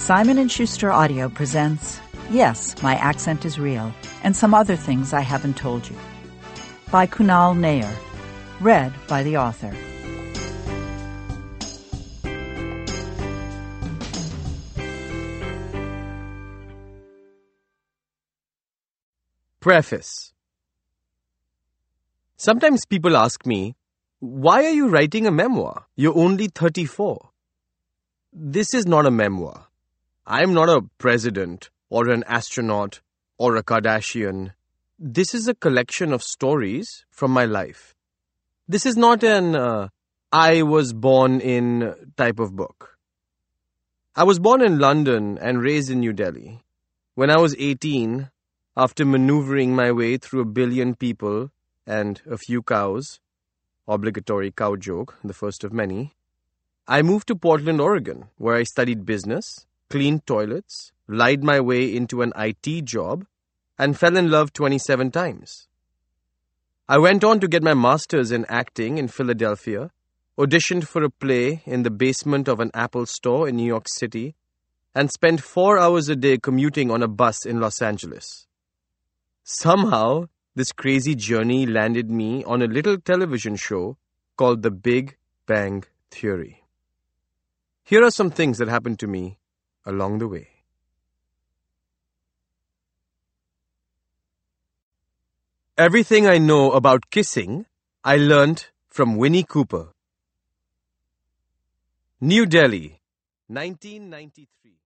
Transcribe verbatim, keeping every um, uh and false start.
Simon and Schuster Audio presents Yes, My Accent is Real, and Some Other Things I Haven't Told You, by Kunal Nair, read by the author. Preface. Sometimes people ask me, why are you writing a memoir? You're only thirty-four. This is not a memoir. I'm not a president or an astronaut or a Kardashian. This is a collection of stories from my life. This is not an uh, I was born in type of book. I was born in London and raised in New Delhi. When I was eighteen, after maneuvering my way through a billion people and a few cows, obligatory cow joke, the first of many, I moved to Portland, Oregon, where I studied business, cleaned toilets, lied my way into an I T job, and fell in love twenty-seven times. I went on to get my master's in acting in Philadelphia, auditioned for a play in the basement of an Apple store in New York City, and spent four hours a day commuting on a bus in Los Angeles. Somehow, this crazy journey landed me on a little television show called The Big Bang Theory. Here are some things that happened to me along the way. Everything I know about kissing, I learnt from Winnie Cooper. New Delhi, nineteen ninety-three.